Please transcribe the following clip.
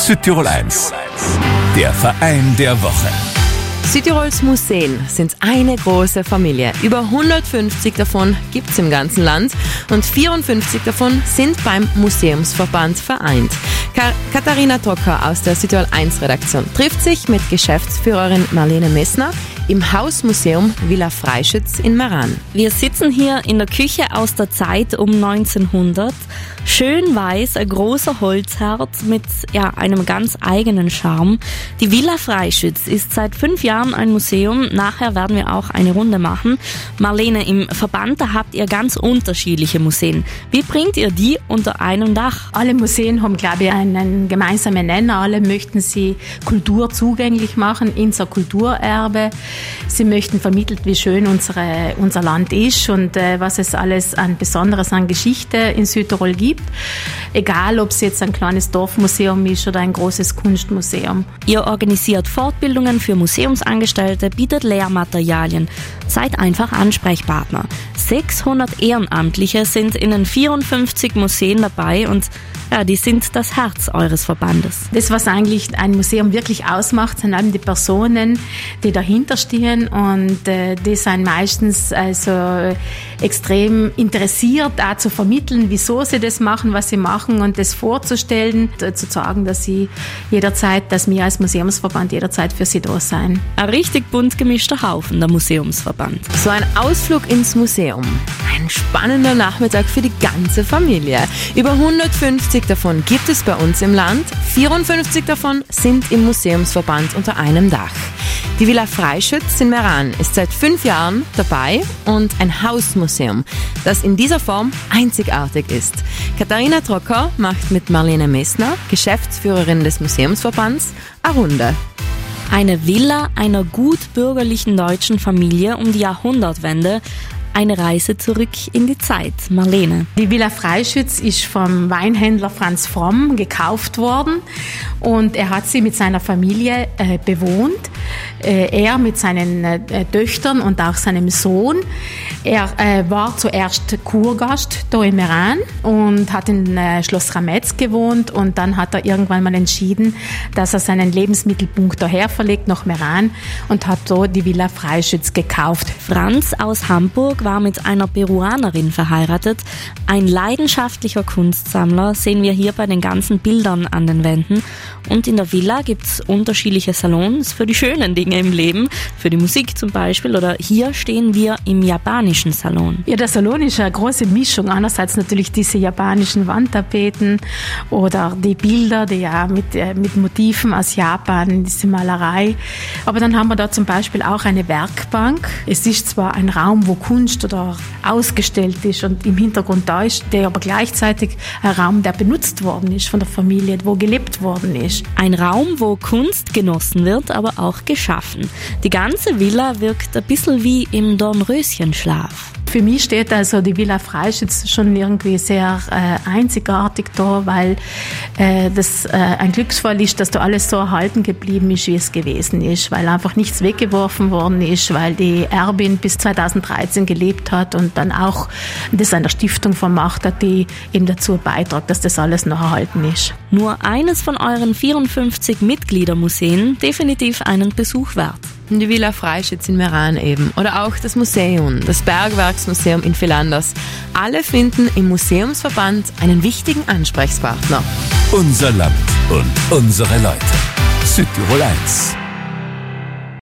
Südtirol 1, der Verein der Woche. Südtirols Museen sind eine große Familie. Über 150 davon gibt es im ganzen Land und 54 davon sind beim Museumsverband vereint. Katharina Trocker aus der Südtirol 1 Redaktion trifft sich mit Geschäftsführerin Marlene Messner im Hausmuseum Villa Freischütz in Meran. Wir sitzen hier in der Küche aus der Zeit um 1900. Schön weiß, ein großer Holzherd mit einem ganz eigenen Charme. Die Villa Freischütz ist seit 5 Jahren ein Museum. Nachher werden wir auch eine Runde machen. Marlene, im Verband, da habt ihr ganz unterschiedliche Museen. Wie bringt ihr die unter einem Dach? Alle Museen haben, glaube ich, einen gemeinsamen Nenner. Alle möchten sie Kultur zugänglich machen, unser Kulturerbe. Sie möchten vermittelt, wie schön unser Land ist und was es alles an Besonderes an Geschichte in Südtirol gibt. Egal, ob es jetzt ein kleines Dorfmuseum ist oder ein großes Kunstmuseum. Ihr organisiert Fortbildungen für Museumsangestellte, bietet Lehrmaterialien. Seid einfach Ansprechpartner. 600 Ehrenamtliche sind in den 54 Museen dabei und die sind das Herz eures Verbandes. Das, was eigentlich ein Museum wirklich ausmacht, sind eben die Personen, die dahinter stehen und die sind meistens also extrem interessiert, auch zu vermitteln, wieso sie das machen, was sie machen und das vorzustellen, zu sagen, dass wir als Museumsverband jederzeit für sie da sein. Ein richtig bunt gemischter Haufen, der Museumsverband. So ein Ausflug ins Museum. Ein spannender Nachmittag für die ganze Familie. Über 150 davon gibt es bei uns im Land. 54 davon sind im Museumsverband unter einem Dach. Die Villa Freischütz in Meran ist seit 5 Jahren dabei und ein Hausmuseum, das in dieser Form einzigartig ist. Katharina Trocker macht mit Marlene Messner, Geschäftsführerin des Museumsverbands, eine Runde. Eine Villa einer gut bürgerlichen deutschen Familie um die Jahrhundertwende. Eine Reise zurück in die Zeit. Marlene. Die Villa Freischütz ist vom Weinhändler Franz Fromm gekauft worden und er hat sie mit seiner Familie bewohnt. Er mit seinen Töchtern und auch seinem Sohn. Er war zuerst Kurgast hier in Meran und hat in Schloss Rametz gewohnt und dann hat er irgendwann mal entschieden, dass er seinen Lebensmittelpunkt daher verlegt nach Meran und hat dort die Villa Freischütz gekauft. Franz aus Hamburg war mit einer Peruanerin verheiratet. Ein leidenschaftlicher Kunstsammler, sehen wir hier bei den ganzen Bildern an den Wänden. Und in der Villa gibt es unterschiedliche Salons für die schönen Dinge im Leben, für die Musik zum Beispiel. Oder hier stehen wir im japanischen Salon. Ja, der Salon ist eine große Mischung. Einerseits natürlich diese japanischen Wandtapeten oder die Bilder, die ja mit Motiven aus Japan, diese Malerei. Aber dann haben wir da zum Beispiel auch eine Werkbank. Es ist zwar ein Raum, wo Kunst oder ausgestellt ist und im Hintergrund da ist, der aber gleichzeitig ein Raum, der benutzt worden ist von der Familie, wo gelebt worden ist. Ein Raum, wo Kunst genossen wird, aber auch geschaffen. Die ganze Villa wirkt ein bisschen wie im Dornröschenschlaf. Für mich steht also die Villa Freischütz schon irgendwie sehr einzigartig da, weil das ein Glücksfall ist, dass da alles so erhalten geblieben ist, wie es gewesen ist, weil einfach nichts weggeworfen worden ist, weil die Erbin bis 2013 gelebt hat und dann auch das einer Stiftung vermacht hat, die eben dazu beiträgt, dass das alles noch erhalten ist. Nur eines von euren 54 Mitgliedermuseen definitiv einen Besuch wert. Die Villa Freischütz in Meran eben. Oder auch das Museum, das Bergwerksmuseum in Villanders. Alle finden im Museumsverband einen wichtigen Ansprechpartner. Unser Land und unsere Leute. Südtirol 1.